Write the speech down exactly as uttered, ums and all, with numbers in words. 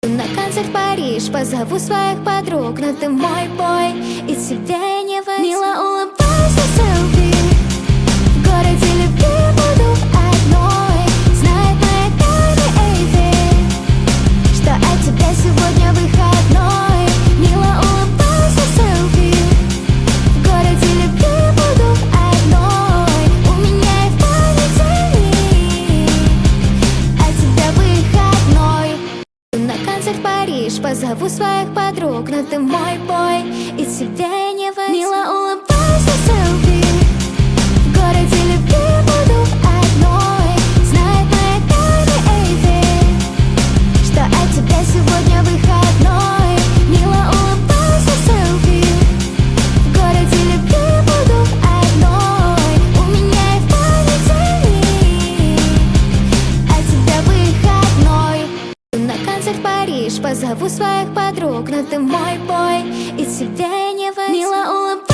На концерт в Париж позову своих подруг, но ты мой бой, и тебе не возьму. Мило улыбайся, селфи. В городе любви буду одной. Знает моя тайна Эйфель, что от тебя сегодня выходной. Мило улыбайся, селфи. В городе любви буду одной. У меня и в памяти от тебя выходной. На концерт в Париж позову своих подруг, но ты мой бой, и тебе не возьму. Мило улыбайся, селфи. В городе любви буду одной. Знает моя тайна Эйфель, что от тебя сегодня выходной. Мило улыбайся, селфи. В городе любви буду одной. У меня и в памяти от тебя выходной. На концерт в Париж позову своих подруг, но ты мой бой, и тебе не возьму. Мило улыбайся.